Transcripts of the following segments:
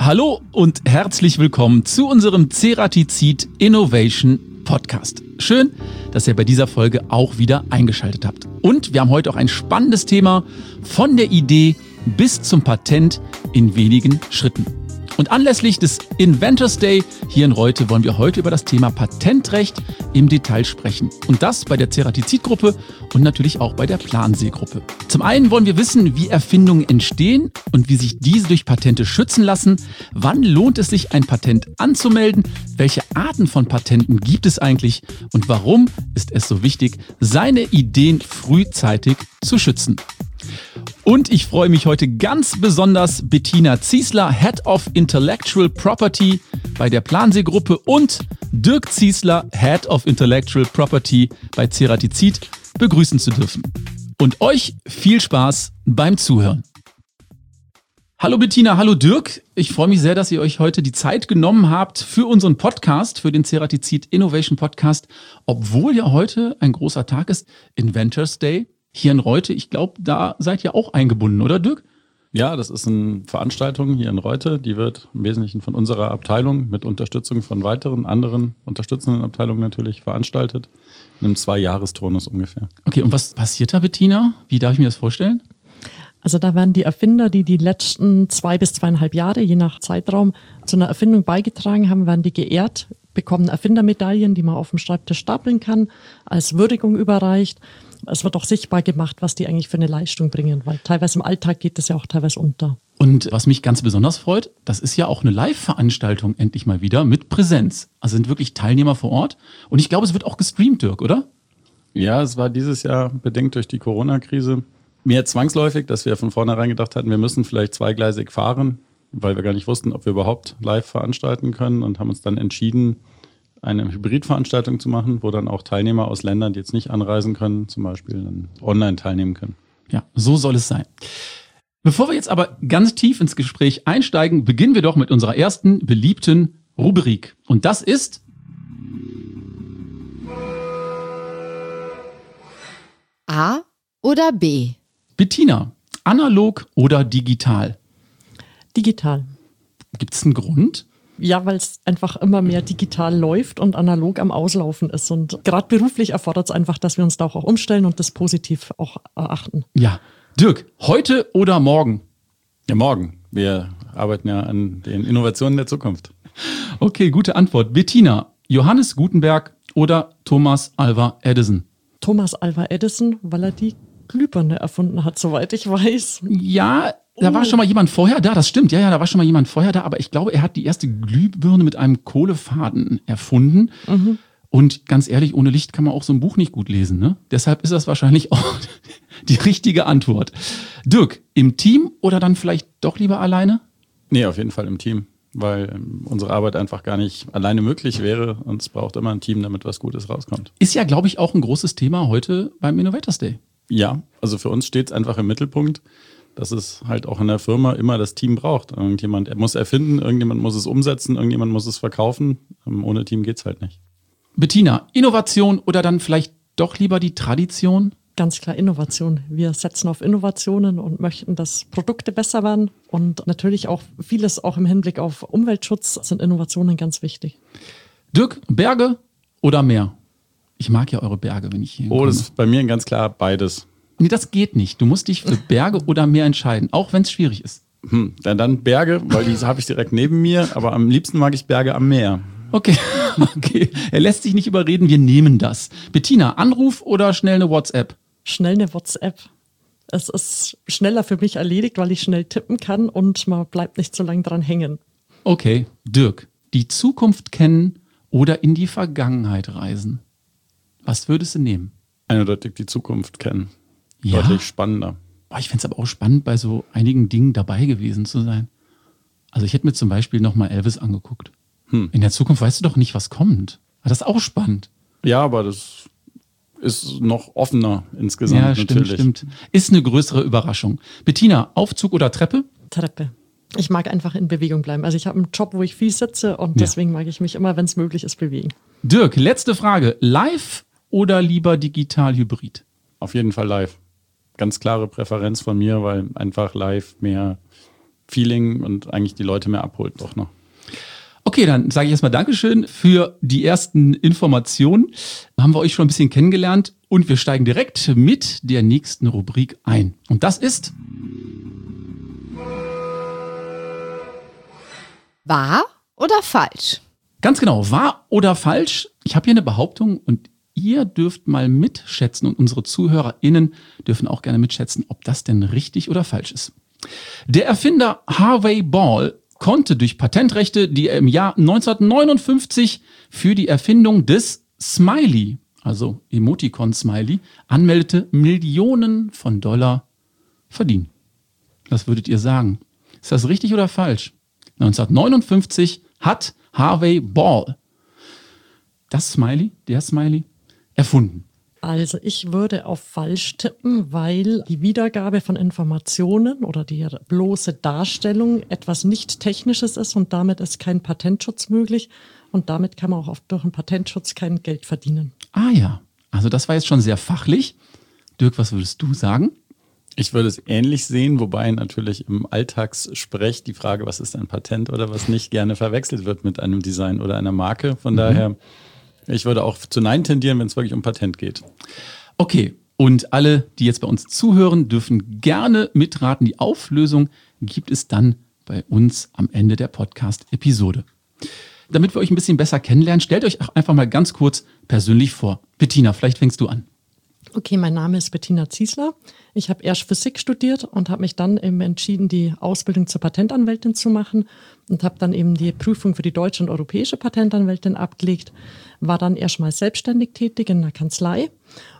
Hallo und herzlich willkommen zu unserem Ceratizid Innovation Podcast. Schön, dass ihr bei dieser Folge auch wieder eingeschaltet habt. Und wir haben heute auch ein spannendes Thema: von der Idee bis zum Patent in wenigen Schritten. Und anlässlich des Inventors Day hier in Reute wollen wir heute über das Thema Patentrecht im Detail sprechen. Und das bei der Ceratizid-Gruppe und natürlich auch bei der Plansee-Gruppe. Zum einen wollen wir wissen, wie Erfindungen entstehen und wie sich diese durch Patente schützen lassen. Wann lohnt es sich, ein Patent anzumelden? Welche Arten von Patenten gibt es eigentlich? Und warum ist es so wichtig, seine Ideen frühzeitig zu schützen? Und ich freue mich heute ganz besonders, Bettina Ziesler, Head of Intellectual Property bei der Plansee-Gruppe, und Dirk Ziesler, Head of Intellectual Property bei Ceratizid, begrüßen zu dürfen. Und euch viel Spaß beim Zuhören. Hallo Bettina, hallo Dirk. Ich freue mich sehr, dass ihr euch heute die Zeit genommen habt für unseren Podcast, für den Ceratizid Innovation Podcast, obwohl ja heute ein großer Tag ist, Inventors Day. Hier in Reute, ich glaube, da seid ihr auch eingebunden, oder Dirk? Ja, das ist eine Veranstaltung hier in Reute, die wird im Wesentlichen von unserer Abteilung mit Unterstützung von weiteren anderen unterstützenden Abteilungen natürlich veranstaltet, in einem 2-Jahresturnus ungefähr. Okay, und was passiert da, Bettina? Wie darf ich mir das vorstellen? Also da werden die Erfinder, die letzten 2 bis 2,5 Jahre, je nach Zeitraum, zu einer Erfindung beigetragen haben, werden die geehrt, bekommen Erfindermedaillen, die man auf dem Schreibtisch stapeln kann, als Würdigung überreicht. Es wird auch sichtbar gemacht, was die eigentlich für eine Leistung bringen, weil teilweise im Alltag geht das ja auch teilweise unter. Und was mich ganz besonders freut, das ist ja auch eine Live-Veranstaltung endlich mal wieder mit Präsenz. Also sind wirklich Teilnehmer vor Ort. Und ich glaube, es wird auch gestreamt, Dirk, oder? Ja, es war dieses Jahr bedingt durch die Corona-Krise mehr zwangsläufig, dass wir von vornherein gedacht hatten, wir müssen vielleicht zweigleisig fahren, weil wir gar nicht wussten, ob wir überhaupt live veranstalten können, und haben uns dann entschieden, eine Hybridveranstaltung zu machen, wo dann auch Teilnehmer aus Ländern, die jetzt nicht anreisen können, zum Beispiel dann online teilnehmen können. Ja, so soll es sein. Bevor wir jetzt aber ganz tief ins Gespräch einsteigen, beginnen wir doch mit unserer ersten beliebten Rubrik. Und das ist A oder B? Bettina, analog oder digital? Digital. Gibt es einen Grund? Ja, weil es einfach immer mehr digital läuft und analog am Auslaufen ist. Und gerade beruflich erfordert es einfach, dass wir uns da auch umstellen und das positiv auch erachten. Ja. Dirk, heute oder morgen? Ja, morgen. Wir arbeiten ja an den Innovationen der Zukunft. Okay, gute Antwort. Bettina, Johannes Gutenberg oder Thomas Alva Edison? Thomas Alva Edison, weil er die Glühbirne erfunden hat, soweit ich weiß. Ja, da war schon mal jemand vorher da, das stimmt. Ja, da war schon mal jemand vorher da, aber ich glaube, er hat die erste Glühbirne mit einem Kohlefaden erfunden. Mhm. Und ganz ehrlich, ohne Licht kann man auch so ein Buch nicht gut lesen, ne? Deshalb ist das wahrscheinlich auch die richtige Antwort. Dirk, im Team oder dann vielleicht doch lieber alleine? Nee, auf jeden Fall im Team, weil unsere Arbeit einfach gar nicht alleine möglich wäre, und es braucht immer ein Team, damit was Gutes rauskommt. Ist ja, glaube ich, auch ein großes Thema heute beim Innovators Day. Ja, also für uns steht es einfach im Mittelpunkt, dass es halt auch in der Firma immer das Team braucht. Irgendjemand muss erfinden, irgendjemand muss es umsetzen, irgendjemand muss es verkaufen. Ohne Team geht's halt nicht. Bettina, Innovation oder dann vielleicht doch lieber die Tradition? Ganz klar Innovation. Wir setzen auf Innovationen und möchten, dass Produkte besser werden. Und natürlich auch vieles auch im Hinblick auf Umweltschutz sind Innovationen ganz wichtig. Dirk, Berge oder Meer? Ich mag ja eure Berge, wenn ich hier hinkomme. Das ist bei mir ganz klar beides. Nee, das geht nicht. Du musst dich für Berge oder Meer entscheiden, auch wenn es schwierig ist. Dann Berge, weil die habe ich direkt neben mir, aber am liebsten mag ich Berge am Meer. Okay. Er lässt sich nicht überreden, wir nehmen das. Bettina, Anruf oder schnell eine WhatsApp? Schnell eine WhatsApp. Es ist schneller für mich erledigt, weil ich schnell tippen kann und man bleibt nicht so lange dran hängen. Okay, Dirk, die Zukunft kennen oder in die Vergangenheit reisen? Was würdest du nehmen? Eindeutig die Zukunft kennen. Ja? Deutlich spannender. Ich fände es aber auch spannend, bei so einigen Dingen dabei gewesen zu sein. Also ich hätte mir zum Beispiel nochmal Elvis angeguckt. In der Zukunft weißt du doch nicht, was kommt. Aber das ist auch spannend. Ja, aber das ist noch offener insgesamt. Ja, stimmt, natürlich. Stimmt. Ist eine größere Überraschung. Bettina, Aufzug oder Treppe? Treppe. Ich mag einfach in Bewegung bleiben. Also ich habe einen Job, wo ich viel sitze und deswegen mag ich mich immer, wenn es möglich ist, bewegen. Dirk, letzte Frage. Live oder lieber digital hybrid? Auf jeden Fall live. Ganz klare Präferenz von mir, weil einfach live mehr Feeling und eigentlich die Leute mehr abholt doch noch. Okay, dann sage ich erstmal Dankeschön für die ersten Informationen. Haben wir euch schon ein bisschen kennengelernt und wir steigen direkt mit der nächsten Rubrik ein. Und das ist Wahr oder falsch? ganz genau, wahr oder falsch. Ich habe hier eine Behauptung und ihr dürft mal mitschätzen und unsere ZuhörerInnen dürfen auch gerne mitschätzen, ob das denn richtig oder falsch ist. Der Erfinder Harvey Ball konnte durch Patentrechte, die er im Jahr 1959 für die Erfindung des Smiley, also Emoticon-Smiley, anmeldete, Millionen von Dollar verdienen. Was würdet ihr sagen? Ist das richtig oder falsch? 1959 hat Harvey Ball das Smiley, der Smiley, erfunden. Also ich würde auf falsch tippen, weil die Wiedergabe von Informationen oder die bloße Darstellung etwas nicht Technisches ist und damit ist kein Patentschutz möglich und damit kann man auch durch einen Patentschutz kein Geld verdienen. Ah ja, also das war jetzt schon sehr fachlich. Dirk, was würdest du sagen? Ich würde es ähnlich sehen, wobei natürlich im Alltagssprech die Frage, was ist ein Patent oder was nicht, gerne verwechselt wird mit einem Design oder einer Marke. Von daher, ich würde auch zu Nein tendieren, wenn es wirklich um Patent geht. Okay, und alle, die jetzt bei uns zuhören, dürfen gerne mitraten. Die Auflösung gibt es dann bei uns am Ende der Podcast-Episode. Damit wir euch ein bisschen besser kennenlernen, stellt euch auch einfach mal ganz kurz persönlich vor. Bettina, vielleicht fängst du an. Okay, mein Name ist Bettina Ziesler. Ich habe erst Physik studiert und habe mich dann eben entschieden, die Ausbildung zur Patentanwältin zu machen und habe dann eben die Prüfung für die deutsche und europäische Patentanwältin abgelegt, war dann erstmal selbstständig tätig in einer Kanzlei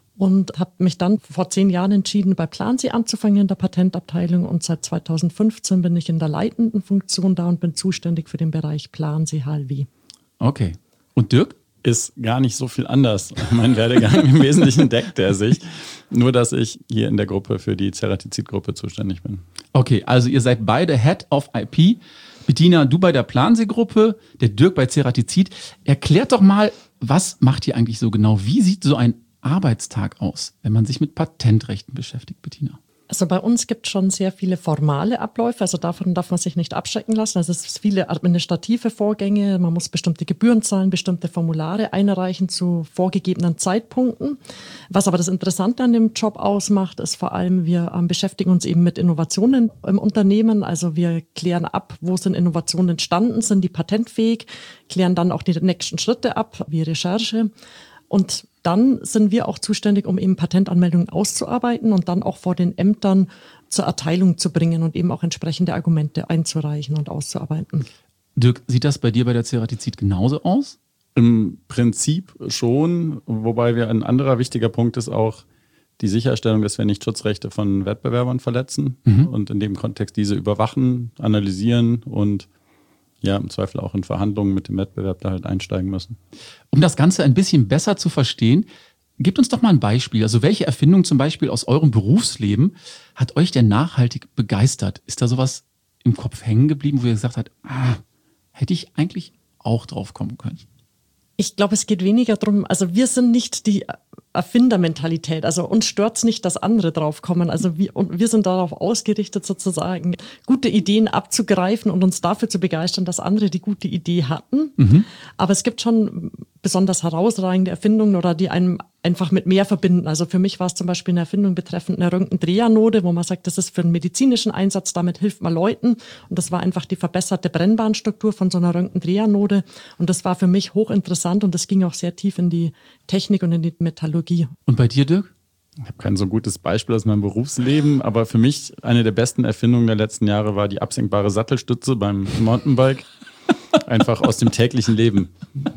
und habe mich dann vor 10 Jahren entschieden, bei Plansee anzufangen in der Patentabteilung und seit 2015 bin ich in der leitenden Funktion da und bin zuständig für den Bereich Plansee HLW. Okay. Und Dirk? Ist gar nicht so viel anders. Mein Werdegang im Wesentlichen deckt er sich. Nur, dass ich hier in der Gruppe für die Ceratizid-Gruppe zuständig bin. Okay, also ihr seid beide Head of IP. Bettina, du bei der Plansee-Gruppe, der Dirk bei Ceratizid. Erklärt doch mal, was macht ihr eigentlich so genau? Wie sieht so ein Arbeitstag aus, wenn man sich mit Patentrechten beschäftigt, Bettina? Also bei uns gibt es schon sehr viele formale Abläufe, also davon darf man sich nicht abschrecken lassen. Also es sind viele administrative Vorgänge, man muss bestimmte Gebühren zahlen, bestimmte Formulare einreichen zu vorgegebenen Zeitpunkten. Was aber das Interessante an dem Job ausmacht, ist vor allem, wir beschäftigen uns eben mit Innovationen im Unternehmen. Also wir klären ab, wo sind Innovationen entstanden, sind die patentfähig, klären dann auch die nächsten Schritte ab, wie Recherche. Und dann sind wir auch zuständig, um eben Patentanmeldungen auszuarbeiten und dann auch vor den Ämtern zur Erteilung zu bringen und eben auch entsprechende Argumente einzureichen und auszuarbeiten. Dirk, sieht das bei dir bei der Ceratizid genauso aus? Im Prinzip schon, wobei ein anderer wichtiger Punkt ist auch die Sicherstellung, dass wir nicht Schutzrechte von Wettbewerbern verletzen und in dem Kontext diese überwachen, analysieren und ja, im Zweifel auch in Verhandlungen mit dem Wettbewerb da halt einsteigen müssen. Um das Ganze ein bisschen besser zu verstehen, gebt uns doch mal ein Beispiel. Also welche Erfindung zum Beispiel aus eurem Berufsleben hat euch denn nachhaltig begeistert? Ist da sowas im Kopf hängen geblieben, wo ihr gesagt habt, hätte ich eigentlich auch drauf kommen können? Ich glaube, es geht weniger darum, also wir sind nicht die Erfindermentalität, also uns stört es nicht, dass andere draufkommen. Also wir sind darauf ausgerichtet, sozusagen gute Ideen abzugreifen und uns dafür zu begeistern, dass andere die gute Idee hatten. Aber es gibt schon besonders herausragende Erfindungen oder die einem einfach mit mehr verbinden. Also für mich war es zum Beispiel eine Erfindung betreffend einer Röntgendrehanode, wo man sagt, das ist für einen medizinischen Einsatz, damit hilft man Leuten. Und das war einfach die verbesserte Brennbahnstruktur von so einer Röntgendrehanode. Und das war für mich hochinteressant und das ging auch sehr tief in die Technik und in die Metallurgie. Und bei dir, Dirk? Ich habe kein so gutes Beispiel aus meinem Berufsleben, aber für mich eine der besten Erfindungen der letzten Jahre war die absenkbare Sattelstütze beim Mountainbike. Einfach aus dem täglichen Leben.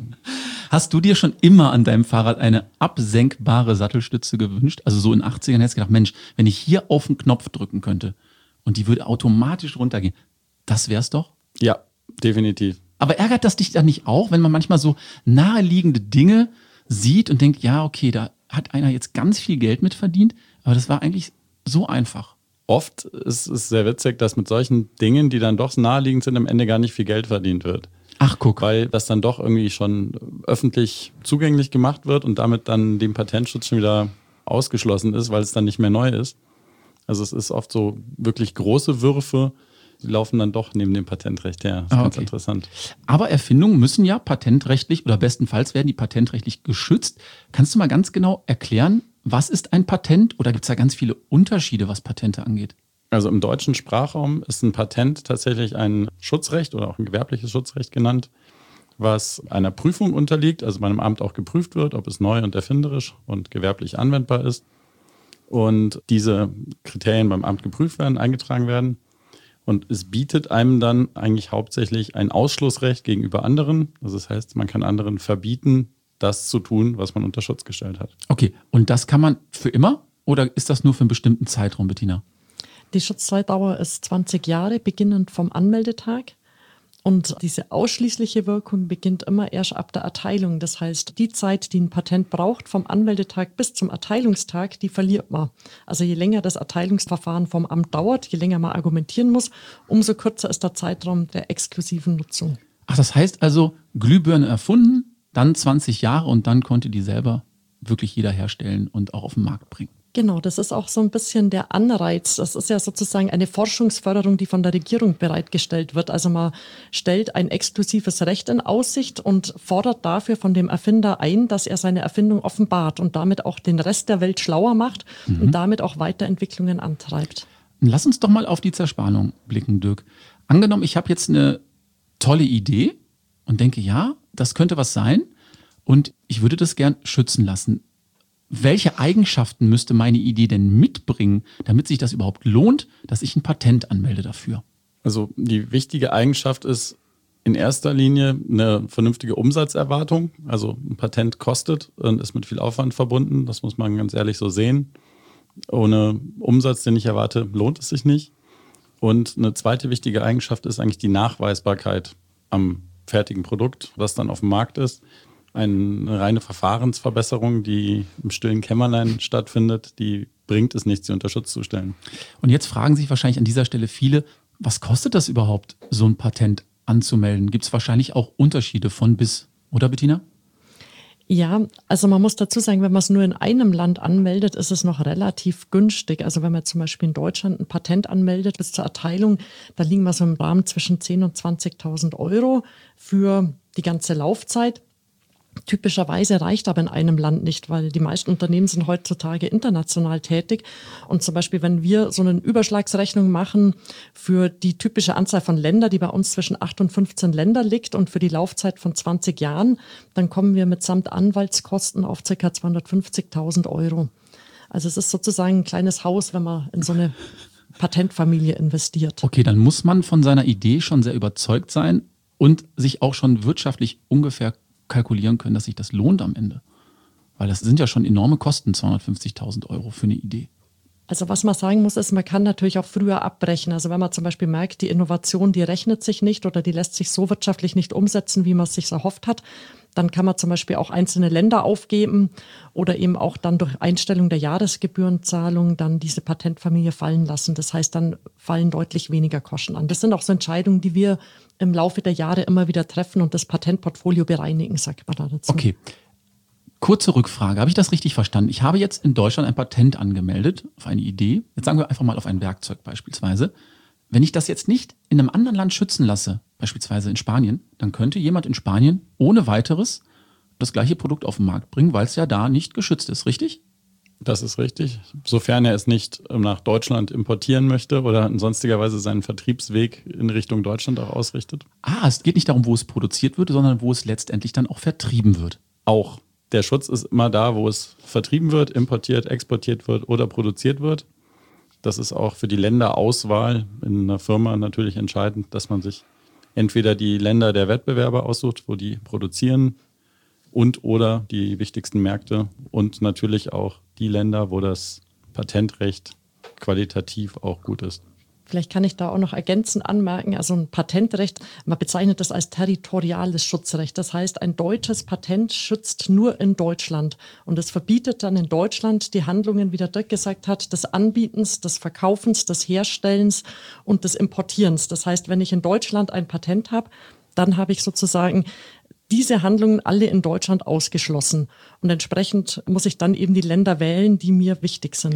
Hast du dir schon immer an deinem Fahrrad eine absenkbare Sattelstütze gewünscht? Also so in den 80ern hättest du gedacht, Mensch, wenn ich hier auf den Knopf drücken könnte und die würde automatisch runtergehen, das wär's doch? Ja, definitiv. Aber ärgert das dich dann nicht auch, wenn man manchmal so naheliegende Dinge sieht und denkt, ja, okay, da hat einer jetzt ganz viel Geld mit verdient, aber das war eigentlich so einfach? Oft ist es sehr witzig, dass mit solchen Dingen, die dann doch naheliegend sind, am Ende gar nicht viel Geld verdient wird. Ach, guck. Weil das dann doch irgendwie schon öffentlich zugänglich gemacht wird und damit dann dem Patentschutz schon wieder ausgeschlossen ist, weil es dann nicht mehr neu ist. Also es ist oft so wirklich große Würfe, die laufen dann doch neben dem Patentrecht her. Das ist ganz interessant. Aber Erfindungen müssen ja patentrechtlich oder bestenfalls werden die patentrechtlich geschützt. Kannst du mal ganz genau erklären, was ist ein Patent? Oder gibt es da ganz viele Unterschiede, was Patente angeht? Also im deutschen Sprachraum ist ein Patent tatsächlich ein Schutzrecht oder auch ein gewerbliches Schutzrecht genannt, was einer Prüfung unterliegt, also bei einem Amt auch geprüft wird, ob es neu und erfinderisch und gewerblich anwendbar ist. Und diese Kriterien beim Amt geprüft werden, eingetragen werden. Und es bietet einem dann eigentlich hauptsächlich ein Ausschlussrecht gegenüber anderen. Also das heißt, man kann anderen verbieten, das zu tun, was man unter Schutz gestellt hat. Okay, und das kann man für immer oder ist das nur für einen bestimmten Zeitraum, Bettina? Die Schutzzeitdauer ist 20 Jahre, beginnend vom Anmeldetag. Und diese ausschließliche Wirkung beginnt immer erst ab der Erteilung. Das heißt, die Zeit, die ein Patent braucht, vom Anmeldetag bis zum Erteilungstag, die verliert man. Also je länger das Erteilungsverfahren vom Amt dauert, je länger man argumentieren muss, umso kürzer ist der Zeitraum der exklusiven Nutzung. Ach, das heißt also, Glühbirne erfunden, dann 20 Jahre und dann konnte die selber wirklich jeder herstellen und auch auf den Markt bringen. Genau, das ist auch so ein bisschen der Anreiz. Das ist ja sozusagen eine Forschungsförderung, die von der Regierung bereitgestellt wird. Also man stellt ein exklusives Recht in Aussicht und fordert dafür von dem Erfinder ein, dass er seine Erfindung offenbart und damit auch den Rest der Welt schlauer macht und damit auch Weiterentwicklungen antreibt. Lass uns doch mal auf die Zerspannung blicken, Dirk. Angenommen, ich habe jetzt eine tolle Idee und denke, ja, das könnte was sein und ich würde das gern schützen lassen. Welche Eigenschaften müsste meine Idee denn mitbringen, damit sich das überhaupt lohnt, dass ich ein Patent anmelde dafür? Also die wichtige Eigenschaft ist in erster Linie eine vernünftige Umsatzerwartung. Also ein Patent kostet und ist mit viel Aufwand verbunden. Das muss man ganz ehrlich so sehen. Ohne Umsatz, den ich erwarte, lohnt es sich nicht. Und eine zweite wichtige Eigenschaft ist eigentlich die Nachweisbarkeit am fertigen Produkt, was dann auf dem Markt ist. Eine reine Verfahrensverbesserung, die im stillen Kämmerlein stattfindet, die bringt es nicht, sie unter Schutz zu stellen. Und jetzt fragen sich wahrscheinlich an dieser Stelle viele, was kostet das überhaupt, so ein Patent anzumelden? Gibt es wahrscheinlich auch Unterschiede von bis, oder Bettina? Ja, also man muss dazu sagen, wenn man es nur in einem Land anmeldet, ist es noch relativ günstig. Also wenn man zum Beispiel in Deutschland ein Patent anmeldet bis zur Erteilung, da liegen wir so im Rahmen zwischen 10.000 und 20.000 Euro für die ganze Laufzeit. Typischerweise reicht aber in einem Land nicht, weil die meisten Unternehmen sind heutzutage international tätig. Und zum Beispiel, wenn wir so eine Überschlagsrechnung machen für die typische Anzahl von Ländern, die bei uns zwischen 8 und 15 Länder liegt und für die Laufzeit von 20 Jahren, dann kommen wir mitsamt Anwaltskosten auf ca. 250.000 Euro. Also es ist sozusagen ein kleines Haus, wenn man in so eine Patentfamilie investiert. Okay, dann muss man von seiner Idee schon sehr überzeugt sein und sich auch schon wirtschaftlich ungefähr kalkulieren können, dass sich das lohnt am Ende. Weil das sind ja schon enorme Kosten, 250.000 Euro für eine Idee. Also was man sagen muss, ist, man kann natürlich auch früher abbrechen. Also wenn man zum Beispiel merkt, die Innovation, die rechnet sich nicht oder die lässt sich so wirtschaftlich nicht umsetzen, wie man es sich erhofft hat, dann kann man zum Beispiel auch einzelne Länder aufgeben oder eben auch dann durch Einstellung der Jahresgebührenzahlung dann diese Patentfamilie fallen lassen. Das heißt, dann fallen deutlich weniger Kosten an. Das sind auch so Entscheidungen, die wir im Laufe der Jahre immer wieder treffen und das Patentportfolio bereinigen, sagt man da dazu. Okay, kurze Rückfrage. Habe ich das richtig verstanden? Ich habe jetzt in Deutschland ein Patent angemeldet auf eine Idee. Jetzt sagen wir einfach mal auf ein Werkzeug beispielsweise. Wenn ich das jetzt nicht in einem anderen Land schützen lasse, beispielsweise in Spanien, dann könnte jemand in Spanien ohne weiteres das gleiche Produkt auf den Markt bringen, weil es ja da nicht geschützt ist, richtig? Das ist richtig. Sofern er es nicht nach Deutschland importieren möchte oder in sonstiger Weise seinen Vertriebsweg in Richtung Deutschland auch ausrichtet. Es geht nicht darum, wo es produziert wird, sondern wo es letztendlich dann auch vertrieben wird. Auch. Der Schutz ist immer da, wo es vertrieben wird, importiert, exportiert wird oder produziert wird. Das ist auch für die Länderauswahl in einer Firma natürlich entscheidend, dass man sich entweder die Länder der Wettbewerber aussucht, wo die produzieren, und oder die wichtigsten Märkte und natürlich auch die Länder, wo das Patentrecht qualitativ auch gut ist. Vielleicht kann ich da auch noch ergänzend anmerken, also ein Patentrecht, man bezeichnet das als territoriales Schutzrecht. Das heißt, ein deutsches Patent schützt nur in Deutschland. Und es verbietet dann in Deutschland die Handlungen, wie der Dirk gesagt hat, des Anbietens, des Verkaufens, des Herstellens und des Importierens. Das heißt, wenn ich in Deutschland ein Patent habe, dann habe ich sozusagen diese Handlungen alle in Deutschland ausgeschlossen. Und entsprechend muss ich dann eben die Länder wählen, die mir wichtig sind.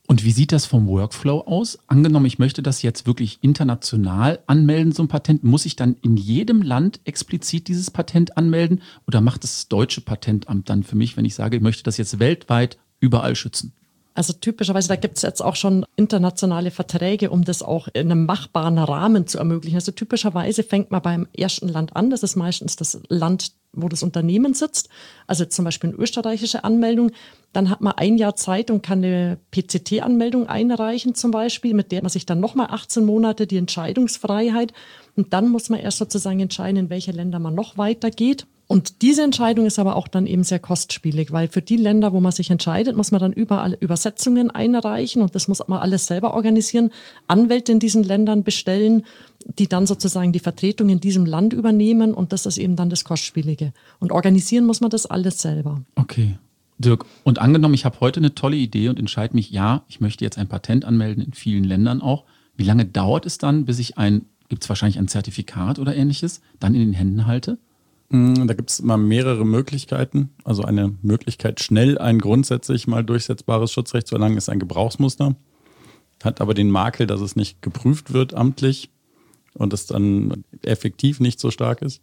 Und wie sieht das vom Workflow aus? Angenommen, ich möchte das jetzt wirklich international anmelden, so ein Patent. Muss ich dann in jedem Land explizit dieses Patent anmelden? Oder macht das deutsche Patentamt dann für mich, wenn ich sage, ich möchte das jetzt weltweit überall schützen? Also typischerweise, da gibt es jetzt auch schon internationale Verträge, um das auch in einem machbaren Rahmen zu ermöglichen. Also typischerweise fängt man beim ersten Land an. Das ist meistens das Land, wo das Unternehmen sitzt. Also zum Beispiel eine österreichische Anmeldung. Dann hat man 1 Jahr Zeit und kann eine PCT-Anmeldung einreichen zum Beispiel, mit der man sich dann nochmal 18 Monate die Entscheidungsfreiheit. Und dann muss man erst sozusagen entscheiden, in welche Länder man noch weitergeht. Und diese Entscheidung ist aber auch dann eben sehr kostspielig, weil für die Länder, wo man sich entscheidet, muss man dann überall Übersetzungen einreichen und das muss man alles selber organisieren, Anwälte in diesen Ländern bestellen, die dann sozusagen die Vertretung in diesem Land übernehmen und das ist eben dann das Kostspielige. Und organisieren muss man das alles selber. Okay. Dirk, und angenommen, ich habe heute eine tolle Idee und entscheide mich, ja, ich möchte jetzt ein Patent anmelden, in vielen Ländern auch. Wie lange dauert es dann, bis ich gibt es wahrscheinlich ein Zertifikat oder ähnliches, dann in den Händen halte? Da gibt es immer mehrere Möglichkeiten. Also eine Möglichkeit, schnell ein grundsätzlich mal durchsetzbares Schutzrecht zu erlangen, ist ein Gebrauchsmuster. Hat aber den Makel, dass es nicht geprüft wird amtlich und es dann effektiv nicht so stark ist.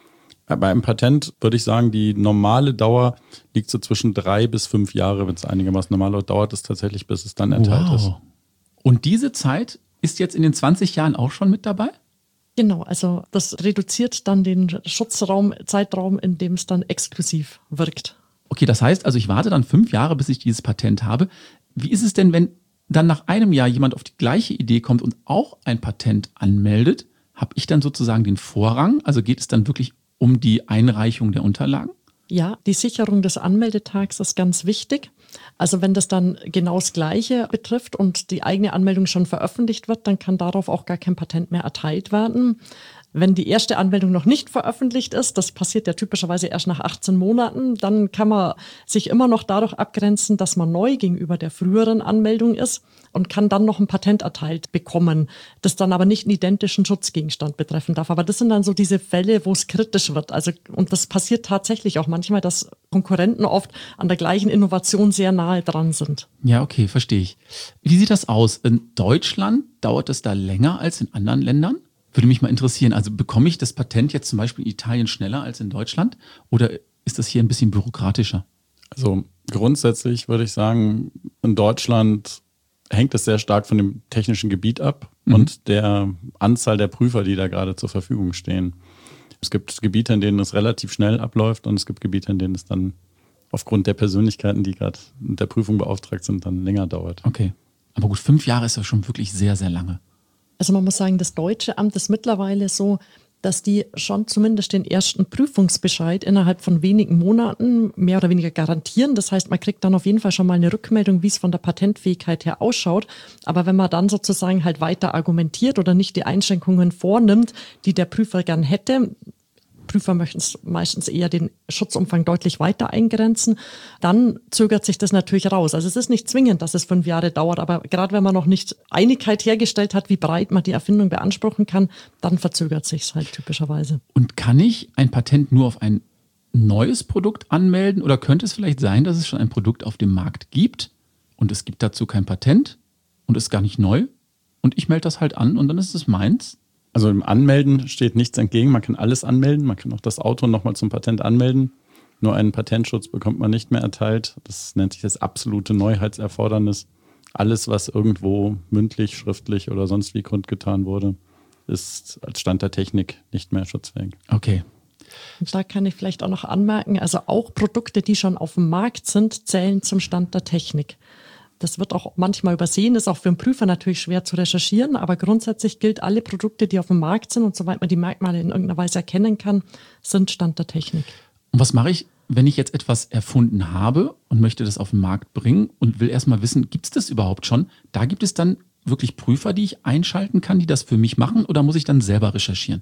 Bei einem Patent würde ich sagen, die normale Dauer liegt so zwischen 3 bis 5 Jahre. Wenn es einigermaßen normal läuft, dauert es tatsächlich, bis es dann erteilt ist. Und diese Zeit ist jetzt in den 20 Jahren auch schon mit dabei? Genau, also das reduziert dann den Zeitraum, in dem es dann exklusiv wirkt. Okay, das heißt also, ich warte dann 5 Jahre, bis ich dieses Patent habe. Wie ist es denn, wenn dann nach einem Jahr jemand auf die gleiche Idee kommt und auch ein Patent anmeldet? Habe ich dann sozusagen den Vorrang? Also geht es dann wirklich um die Einreichung der Unterlagen? Ja, die Sicherung des Anmeldetags ist ganz wichtig. Also wenn das dann genau das Gleiche betrifft und die eigene Anmeldung schon veröffentlicht wird, dann kann darauf auch gar kein Patent mehr erteilt werden. Wenn die erste Anmeldung noch nicht veröffentlicht ist, das passiert ja typischerweise erst nach 18 Monaten, dann kann man sich immer noch dadurch abgrenzen, dass man neu gegenüber der früheren Anmeldung ist und kann dann noch ein Patent erteilt bekommen, das dann aber nicht einen identischen Schutzgegenstand betreffen darf. Aber das sind dann so diese Fälle, wo es kritisch wird. Also, und das passiert tatsächlich auch manchmal, dass Konkurrenten oft an der gleichen Innovation sehr nahe dran sind. Ja, okay, verstehe ich. Wie sieht das aus? In Deutschland dauert es da länger als in anderen Ländern? Würde mich mal interessieren, also bekomme ich das Patent jetzt zum Beispiel in Italien schneller als in Deutschland oder ist das hier ein bisschen bürokratischer? Also grundsätzlich würde ich sagen, in Deutschland hängt es sehr stark von dem technischen Gebiet ab und der Anzahl der Prüfer, die da gerade zur Verfügung stehen. Es gibt Gebiete, in denen es relativ schnell abläuft und es gibt Gebiete, in denen es dann aufgrund der Persönlichkeiten, die gerade mit der Prüfung beauftragt sind, dann länger dauert. Okay, aber gut, 5 Jahre ist ja schon wirklich sehr, sehr lange. Also man muss sagen, das deutsche Amt ist mittlerweile so, dass die schon zumindest den ersten Prüfungsbescheid innerhalb von wenigen Monaten mehr oder weniger garantieren. Das heißt, man kriegt dann auf jeden Fall schon mal eine Rückmeldung, wie es von der Patentfähigkeit her ausschaut. Aber wenn man dann sozusagen halt weiter argumentiert oder nicht die Einschränkungen vornimmt, die der Prüfer gern hätte, Prüfer möchten meistens eher den Schutzumfang deutlich weiter eingrenzen, dann zögert sich das natürlich raus. Also es ist nicht zwingend, dass es 5 Jahre dauert, aber gerade wenn man noch nicht Einigkeit hergestellt hat, wie breit man die Erfindung beanspruchen kann, dann verzögert sich es halt typischerweise. Und kann ich ein Patent nur auf ein neues Produkt anmelden oder könnte es vielleicht sein, dass es schon ein Produkt auf dem Markt gibt und es gibt dazu kein Patent und ist gar nicht neu und ich melde das halt an und dann ist es meins? Also im Anmelden steht nichts entgegen. Man kann alles anmelden. Man kann auch das Auto nochmal zum Patent anmelden. Nur einen Patentschutz bekommt man nicht mehr erteilt. Das nennt sich das absolute Neuheitserfordernis. Alles, was irgendwo mündlich, schriftlich oder sonst wie kundgetan wurde, ist als Stand der Technik nicht mehr schutzfähig. Okay. Und da kann ich vielleicht auch noch anmerken, also auch Produkte, die schon auf dem Markt sind, zählen zum Stand der Technik. Das wird auch manchmal übersehen, ist auch für einen Prüfer natürlich schwer zu recherchieren, aber grundsätzlich gilt, alle Produkte, die auf dem Markt sind und soweit man die Merkmale in irgendeiner Weise erkennen kann, sind Stand der Technik. Und was mache ich, wenn ich jetzt etwas erfunden habe und möchte das auf den Markt bringen und will erstmal wissen, gibt es das überhaupt schon? Da gibt es dann wirklich Prüfer, die ich einschalten kann, die das für mich machen oder muss ich dann selber recherchieren?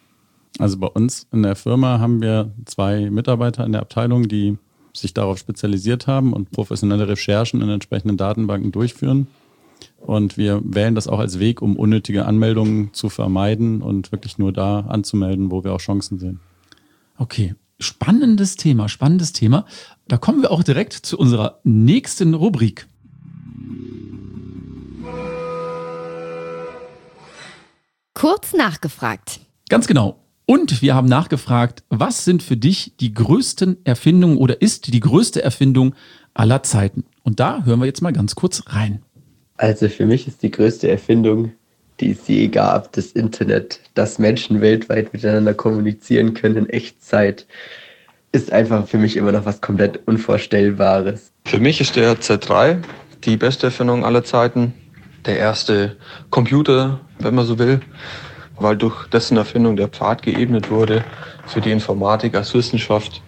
Also bei uns in der Firma haben wir 2 Mitarbeiter in der Abteilung, die sich darauf spezialisiert haben und professionelle Recherchen in entsprechenden Datenbanken durchführen. Und wir wählen das auch als Weg, um unnötige Anmeldungen zu vermeiden und wirklich nur da anzumelden, wo wir auch Chancen sehen. Okay, spannendes Thema, spannendes Thema. Da kommen wir auch direkt zu unserer nächsten Rubrik. Kurz nachgefragt. Ganz genau. Und wir haben nachgefragt, was sind für dich die größten Erfindungen oder ist die größte Erfindung aller Zeiten? Und da hören wir jetzt mal ganz kurz rein. Also für mich ist die größte Erfindung, die es je gab, das Internet. Dass Menschen weltweit miteinander kommunizieren können in Echtzeit, ist einfach für mich immer noch was komplett Unvorstellbares. Für mich ist der Z3 die beste Erfindung aller Zeiten. Der erste Computer, wenn man so will, weil durch dessen Erfindung der Pfad geebnet wurde für die Informatik als Wissenschaft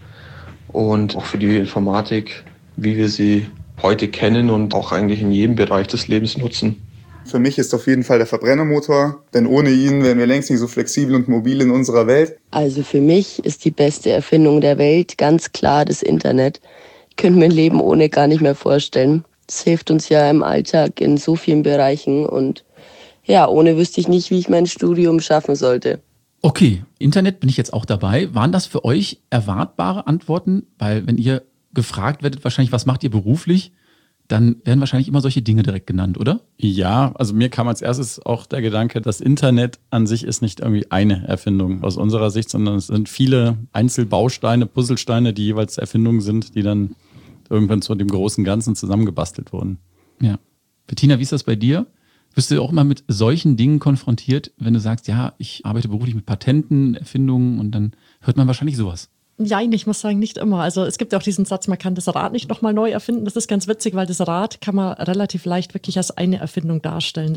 und auch für die Informatik, wie wir sie heute kennen und auch eigentlich in jedem Bereich des Lebens nutzen. Für mich ist auf jeden Fall der Verbrennermotor, denn ohne ihn wären wir längst nicht so flexibel und mobil in unserer Welt. Also für mich ist die beste Erfindung der Welt ganz klar das Internet. Ich könnte mir ein Leben ohne gar nicht mehr vorstellen. Das hilft uns ja im Alltag in so vielen Bereichen und ja, ohne wüsste ich nicht, wie ich mein Studium schaffen sollte. Okay, Internet bin ich jetzt auch dabei. Waren das für euch erwartbare Antworten? Weil wenn ihr gefragt werdet, wahrscheinlich, was macht ihr beruflich, dann werden wahrscheinlich immer solche Dinge direkt genannt, oder? Ja, also mir kam als erstes auch der Gedanke, das Internet an sich ist nicht irgendwie eine Erfindung aus unserer Sicht, sondern es sind viele Einzelbausteine, Puzzlesteine, die jeweils Erfindungen sind, die dann irgendwann zu dem großen Ganzen zusammengebastelt wurden. Ja. Bettina, wie ist das bei dir? Bist du auch immer mit solchen Dingen konfrontiert, wenn du sagst, ja, ich arbeite beruflich mit Patenten, Erfindungen und dann hört man wahrscheinlich sowas? Nein, ich muss sagen, nicht immer. Also es gibt ja auch diesen Satz, man kann das Rad nicht nochmal neu erfinden. Das ist ganz witzig, weil das Rad kann man relativ leicht wirklich als eine Erfindung darstellen.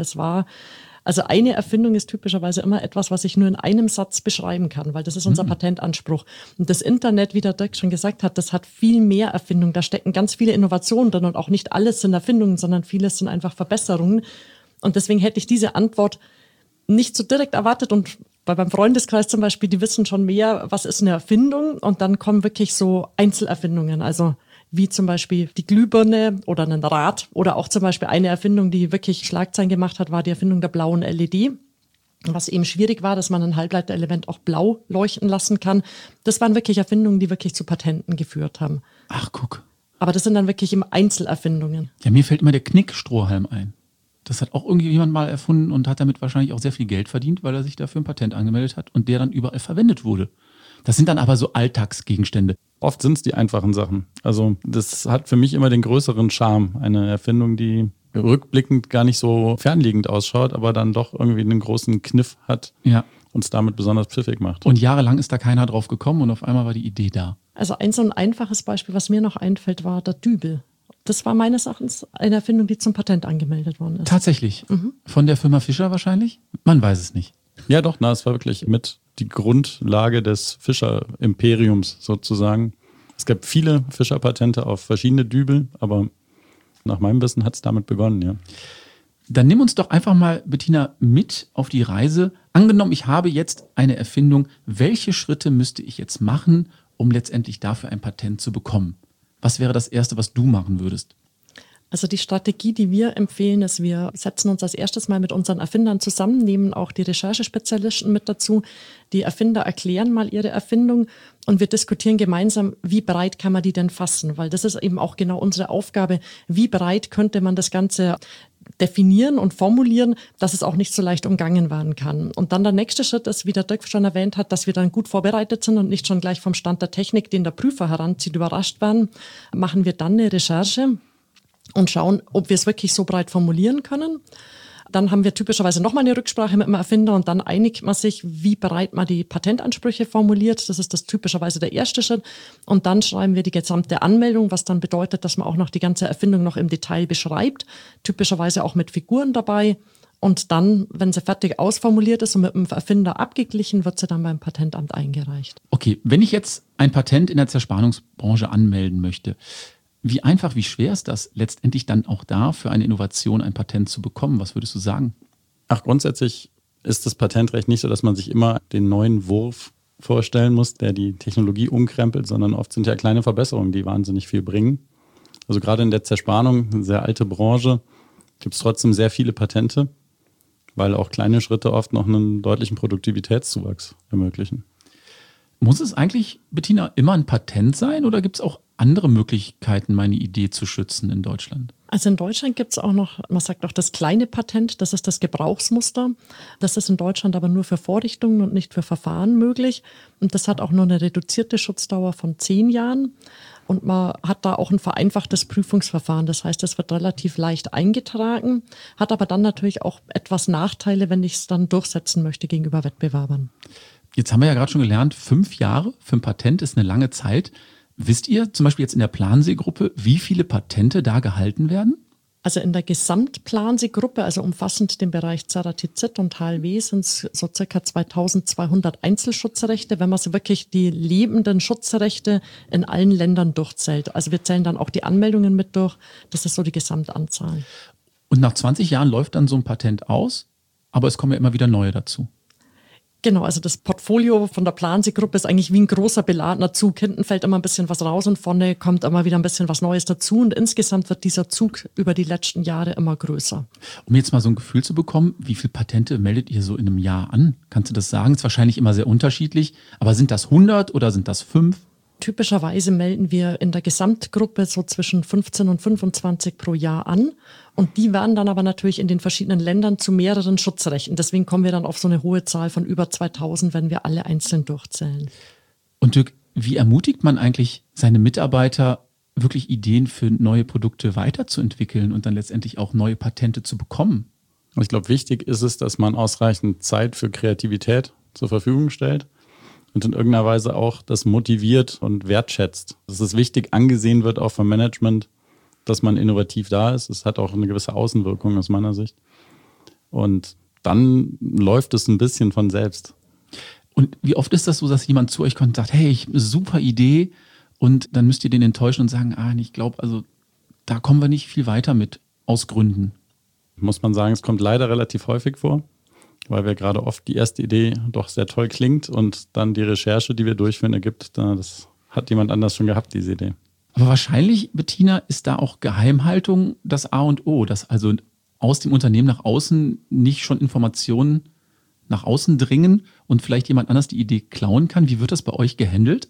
Also eine Erfindung ist typischerweise immer etwas, was ich nur in einem Satz beschreiben kann, weil das ist unser Patentanspruch. Und das Internet, wie der Dirk schon gesagt hat, das hat viel mehr Erfindungen. Da stecken ganz viele Innovationen drin und auch nicht alles sind Erfindungen, sondern vieles sind einfach Verbesserungen. Und deswegen hätte ich diese Antwort nicht so direkt erwartet. Und weil beim Freundeskreis zum Beispiel, die wissen schon mehr, was ist eine Erfindung. Und dann kommen wirklich so Einzelerfindungen. Also wie zum Beispiel die Glühbirne oder ein Rad. Oder auch zum Beispiel eine Erfindung, die wirklich Schlagzeilen gemacht hat, war die Erfindung der blauen LED. Was eben schwierig war, dass man ein Halbleiterelement auch blau leuchten lassen kann. Das waren wirklich Erfindungen, die wirklich zu Patenten geführt haben. Ach, guck. Aber das sind dann wirklich immer Einzelerfindungen. Ja, mir fällt immer der Knickstrohhalm ein. Das hat auch irgendjemand mal erfunden und hat damit wahrscheinlich auch sehr viel Geld verdient, weil er sich dafür ein Patent angemeldet hat und der dann überall verwendet wurde. Das sind dann aber so Alltagsgegenstände. Oft sind es die einfachen Sachen. Also das hat für mich immer den größeren Charme. Eine Erfindung, die rückblickend gar nicht so fernliegend ausschaut, aber dann doch irgendwie einen großen Kniff hat, ja, uns damit besonders pfiffig macht. Und jahrelang ist da keiner drauf gekommen und auf einmal war die Idee da. Also so ein einfaches Beispiel, was mir noch einfällt, war der Dübel. Das war meines Erachtens eine Erfindung, die zum Patent angemeldet worden ist. Tatsächlich? Von der Firma Fischer wahrscheinlich? Man weiß es nicht. Ja doch, es war wirklich mit die Grundlage des Fischer-Imperiums sozusagen. Es gab viele Fischer-Patente auf verschiedene Dübel, aber nach meinem Wissen hat es damit begonnen, ja. Dann nimm uns doch einfach mal, Bettina, mit auf die Reise. Angenommen, ich habe jetzt eine Erfindung. Welche Schritte müsste ich jetzt machen, um letztendlich dafür ein Patent zu bekommen? Was wäre das Erste, was du machen würdest? Also die Strategie, die wir empfehlen, ist, wir setzen uns als erstes mal mit unseren Erfindern zusammen, nehmen auch die Recherchespezialisten mit dazu. Die Erfinder erklären mal ihre Erfindung und wir diskutieren gemeinsam, wie breit kann man die denn fassen? Weil das ist eben auch genau unsere Aufgabe. Wie breit könnte man das Ganze definieren und formulieren, dass es auch nicht so leicht umgangen werden kann. Und dann der nächste Schritt ist, wie der Dirk schon erwähnt hat, dass wir dann gut vorbereitet sind und nicht schon gleich vom Stand der Technik, den der Prüfer heranzieht, überrascht werden. Machen wir dann eine Recherche und schauen, ob wir es wirklich so breit formulieren können. Dann haben wir typischerweise nochmal eine Rücksprache mit dem Erfinder und dann einigt man sich, wie breit man die Patentansprüche formuliert. Das ist das typischerweise der erste Schritt. Und dann schreiben wir die gesamte Anmeldung, was dann bedeutet, dass man auch noch die ganze Erfindung noch im Detail beschreibt. Typischerweise auch mit Figuren dabei. Und dann, wenn sie fertig ausformuliert ist und mit dem Erfinder abgeglichen, wird sie dann beim Patentamt eingereicht. Okay, wenn ich jetzt ein Patent in der Zerspannungsbranche anmelden möchte, wie einfach, wie schwer ist das letztendlich dann auch da für eine Innovation ein Patent zu bekommen? Was würdest du sagen? Grundsätzlich ist das Patentrecht nicht so, dass man sich immer den neuen Wurf vorstellen muss, der die Technologie umkrempelt, sondern oft sind ja kleine Verbesserungen, die wahnsinnig viel bringen. Also gerade in der Zerspannung, eine sehr alte Branche, gibt es trotzdem sehr viele Patente, weil auch kleine Schritte oft noch einen deutlichen Produktivitätszuwachs ermöglichen. Muss es eigentlich, Bettina, immer ein Patent sein oder gibt es auch andere Möglichkeiten, meine Idee zu schützen in Deutschland? Also in Deutschland gibt es auch noch, man sagt auch das kleine Patent, das ist das Gebrauchsmuster. Das ist in Deutschland aber nur für Vorrichtungen und nicht für Verfahren möglich. Und das hat auch nur eine reduzierte Schutzdauer von 10 Jahren. Und man hat da auch ein vereinfachtes Prüfungsverfahren. Das heißt, es wird relativ leicht eingetragen, hat aber dann natürlich auch etwas Nachteile, wenn ich es dann durchsetzen möchte gegenüber Wettbewerbern. Jetzt haben wir ja gerade schon gelernt, 5 Jahre für ein Patent ist eine lange Zeit. Wisst ihr zum Beispiel jetzt in der Plansee-Gruppe, wie viele Patente da gehalten werden? Also in der Gesamtplansee-Gruppe, also umfassend den Bereich Ceratizid und HLW, sind es so circa 2200 Einzelschutzrechte, wenn man so wirklich die lebenden Schutzrechte in allen Ländern durchzählt. Also wir zählen dann auch die Anmeldungen mit durch. Das ist so die Gesamtanzahl. Und nach 20 Jahren läuft dann so ein Patent aus, aber es kommen ja immer wieder neue dazu. Genau, also das Portfolio von der Plansee-Gruppe ist eigentlich wie ein großer beladener Zug. Hinten fällt immer ein bisschen was raus und vorne kommt immer wieder ein bisschen was Neues dazu. Und insgesamt wird dieser Zug über die letzten Jahre immer größer. Um jetzt mal so ein Gefühl zu bekommen, wie viele Patente meldet ihr so in einem Jahr an? Kannst du das sagen? Ist wahrscheinlich immer sehr unterschiedlich. Aber sind das 100 oder sind das 5? Typischerweise melden wir in der Gesamtgruppe so zwischen 15 und 25 pro Jahr an. Und die werden dann aber natürlich in den verschiedenen Ländern zu mehreren Schutzrechten. Deswegen kommen wir dann auf so eine hohe Zahl von über 2000, wenn wir alle einzeln durchzählen. Und Dirk, wie ermutigt man eigentlich seine Mitarbeiter, wirklich Ideen für neue Produkte weiterzuentwickeln und dann letztendlich auch neue Patente zu bekommen? Ich glaube, wichtig ist es, dass man ausreichend Zeit für Kreativität zur Verfügung stellt und in irgendeiner Weise auch das motiviert und wertschätzt. Dass es wichtig angesehen wird, auch vom Management, dass man innovativ da ist. Es hat auch eine gewisse Außenwirkung aus meiner Sicht. Und dann läuft es ein bisschen von selbst. Und wie oft ist das so, dass jemand zu euch kommt und sagt, hey, ich habe eine super Idee, und dann müsst ihr den enttäuschen und sagen, ich glaube, also da kommen wir nicht viel weiter mit, aus Gründen. Muss man sagen, es kommt leider relativ häufig vor, weil wir gerade oft die erste Idee doch sehr toll klingt und dann die Recherche, die wir durchführen, ergibt, das hat jemand anders schon gehabt, diese Idee. Aber wahrscheinlich, Bettina, ist da auch Geheimhaltung das A und O, dass also aus dem Unternehmen nach außen nicht schon Informationen nach außen dringen und vielleicht jemand anders die Idee klauen kann. Wie wird das bei euch gehandelt?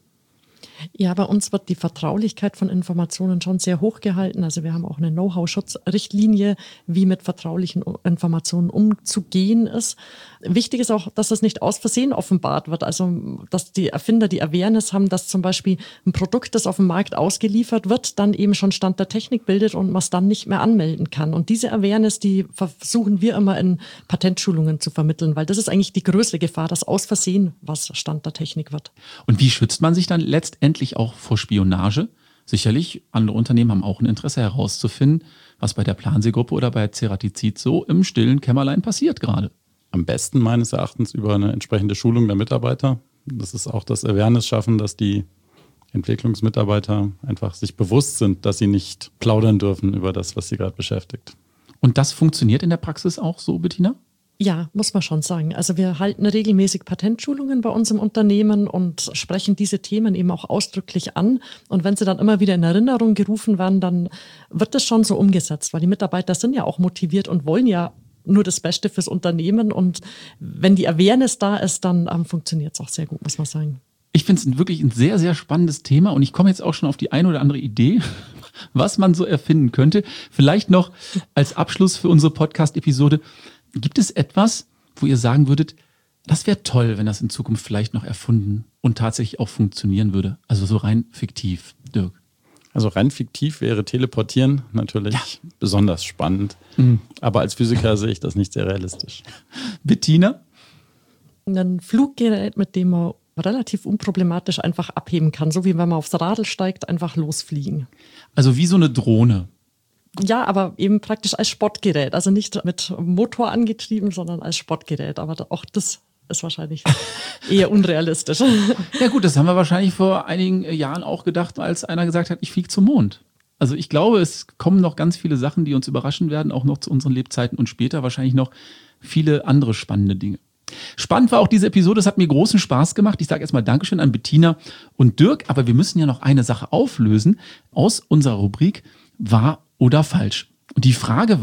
Ja, bei uns wird die Vertraulichkeit von Informationen schon sehr hoch gehalten. Also wir haben auch eine Know-how-Schutzrichtlinie, wie mit vertraulichen Informationen umzugehen ist. Wichtig ist auch, dass das nicht aus Versehen offenbart wird. Also dass die Erfinder die Awareness haben, dass zum Beispiel ein Produkt, das auf dem Markt ausgeliefert wird, dann eben schon Stand der Technik bildet und man es dann nicht mehr anmelden kann. Und diese Awareness, die versuchen wir immer in Patentschulungen zu vermitteln, weil das ist eigentlich die größte Gefahr, dass aus Versehen was Stand der Technik wird. Und wie schützt man sich dann letztendlich auch vor Spionage? Sicherlich, andere Unternehmen haben auch ein Interesse herauszufinden, was bei der Plansee-Gruppe oder bei Ceratizid so im stillen Kämmerlein passiert gerade. Am besten meines Erachtens über eine entsprechende Schulung der Mitarbeiter. Das ist auch das Awareness schaffen, dass die Entwicklungsmitarbeiter einfach sich bewusst sind, dass sie nicht plaudern dürfen über das, was sie gerade beschäftigt. Und das funktioniert in der Praxis auch so, Bettina? Ja, muss man schon sagen. Also wir halten regelmäßig Patentschulungen bei uns im Unternehmen und sprechen diese Themen eben auch ausdrücklich an. Und wenn sie dann immer wieder in Erinnerung gerufen werden, dann wird das schon so umgesetzt, weil die Mitarbeiter sind ja auch motiviert und wollen ja nur das Beste fürs Unternehmen. Und wenn die Awareness da ist, dann funktioniert es auch sehr gut, muss man sagen. Ich finde es wirklich ein sehr, sehr spannendes Thema und ich komme jetzt auch schon auf die eine oder andere Idee, was man so erfinden könnte. Vielleicht noch als Abschluss für unsere Podcast-Episode: Gibt es etwas, wo ihr sagen würdet, das wäre toll, wenn das in Zukunft vielleicht noch erfunden und tatsächlich auch funktionieren würde? Also so rein fiktiv, Dirk. Also rein fiktiv wäre Teleportieren natürlich besonders spannend. Aber als Physiker sehe ich das nicht sehr realistisch. Bettina? Ein Fluggerät, mit dem man relativ unproblematisch einfach abheben kann. So wie wenn man aufs Radl steigt, einfach losfliegen. Also wie so eine Drohne. Ja, aber eben praktisch als Sportgerät. Also nicht mit Motor angetrieben, sondern als Sportgerät. Aber auch das ist wahrscheinlich eher unrealistisch. Ja gut, das haben wir wahrscheinlich vor einigen Jahren auch gedacht, als einer gesagt hat, ich fliege zum Mond. Also ich glaube, es kommen noch ganz viele Sachen, die uns überraschen werden, auch noch zu unseren Lebzeiten und später wahrscheinlich noch viele andere spannende Dinge. Spannend war auch diese Episode, es hat mir großen Spaß gemacht. Ich sage erstmal Dankeschön an Bettina und Dirk, aber wir müssen ja noch eine Sache auflösen aus unserer Rubrik Wahr oder falsch. Und die Frage war,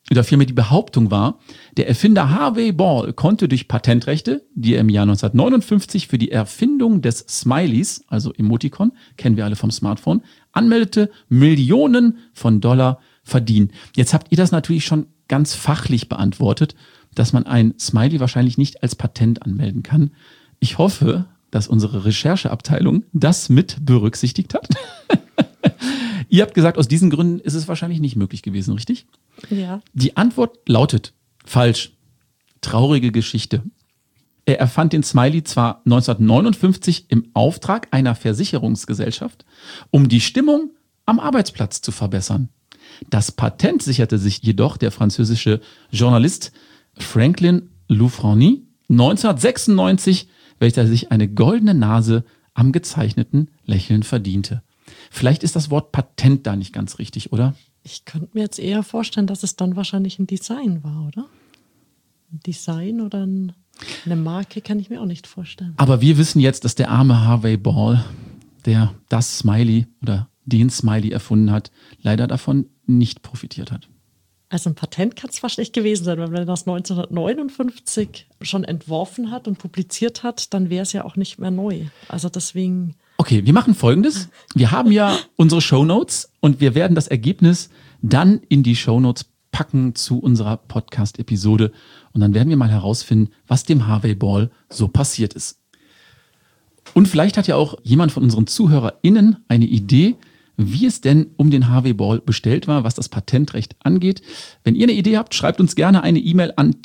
oder vielmehr die Behauptung war, der Erfinder Harvey Ball konnte durch Patentrechte, die er im Jahr 1959 für die Erfindung des Smileys, also Emoticon, kennen wir alle vom Smartphone, anmeldete, Millionen von Dollar verdienen. Jetzt habt ihr das natürlich schon ganz fachlich beantwortet, dass man ein Smiley wahrscheinlich nicht als Patent anmelden kann. Ich hoffe, dass unsere Rechercheabteilung das mit berücksichtigt hat. Ihr habt gesagt, aus diesen Gründen ist es wahrscheinlich nicht möglich gewesen, richtig? Ja. Die Antwort lautet falsch. Traurige Geschichte. Er erfand den Smiley zwar 1959 im Auftrag einer Versicherungsgesellschaft, um die Stimmung am Arbeitsplatz zu verbessern. Das Patent sicherte sich jedoch der französische Journalist Franklin Loufrani 1996, welcher sich eine goldene Nase am gezeichneten Lächeln verdiente. Vielleicht ist das Wort Patent da nicht ganz richtig, oder? Ich könnte mir jetzt eher vorstellen, dass es dann wahrscheinlich ein Design war, oder? Ein Design oder eine Marke kann ich mir auch nicht vorstellen. Aber wir wissen jetzt, dass der arme Harvey Ball, der das Smiley oder den Smiley erfunden hat, leider davon nicht profitiert hat. Also ein Patent kann es fast nicht gewesen sein, weil wenn er das 1959 schon entworfen hat und publiziert hat, dann wäre es ja auch nicht mehr neu. Also deswegen... Okay, wir machen Folgendes. Wir haben ja unsere Shownotes und wir werden das Ergebnis dann in die Shownotes packen zu unserer Podcast-Episode. Und dann werden wir mal herausfinden, was dem Harvey Ball so passiert ist. Und vielleicht hat ja auch jemand von unseren ZuhörerInnen eine Idee, wie es denn um den Harvey Ball bestellt war, was das Patentrecht angeht. Wenn ihr eine Idee habt, schreibt uns gerne eine E-Mail an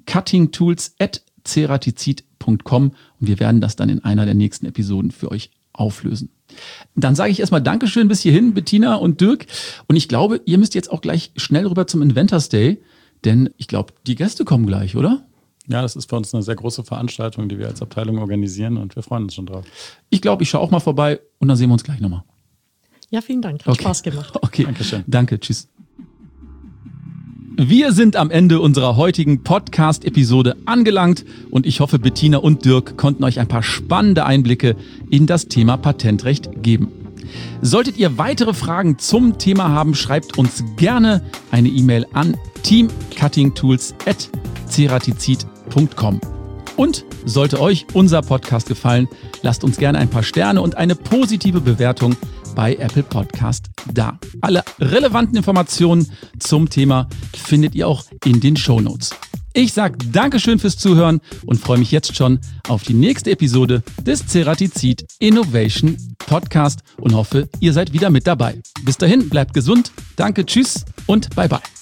teamcuttingtools@ceratizid.com und wir werden das dann in einer der nächsten Episoden für euch auflösen. Dann sage ich erstmal Dankeschön bis hierhin, Bettina und Dirk. Und ich glaube, ihr müsst jetzt auch gleich schnell rüber zum Inventors Day, denn ich glaube, die Gäste kommen gleich, oder? Ja, das ist für uns eine sehr große Veranstaltung, die wir als Abteilung organisieren und wir freuen uns schon drauf. Ich glaube, ich schaue auch mal vorbei und dann sehen wir uns gleich nochmal. Ja, vielen Dank. Hat Spaß gemacht. Okay, Dankeschön. Danke, tschüss. Wir sind am Ende unserer heutigen Podcast-Episode angelangt und ich hoffe, Bettina und Dirk konnten euch ein paar spannende Einblicke in das Thema Patentrecht geben. Solltet ihr weitere Fragen zum Thema haben, schreibt uns gerne eine E-Mail an teamcuttingtools@ceratizid.com. Und sollte euch unser Podcast gefallen, lasst uns gerne ein paar Sterne und eine positive Bewertung bei Apple Podcast da. Alle relevanten Informationen zum Thema findet ihr auch in den Shownotes. Ich sage Dankeschön fürs Zuhören und freue mich jetzt schon auf die nächste Episode des Ceratizid Innovation Podcast und hoffe, ihr seid wieder mit dabei. Bis dahin, bleibt gesund, danke, tschüss und bye bye.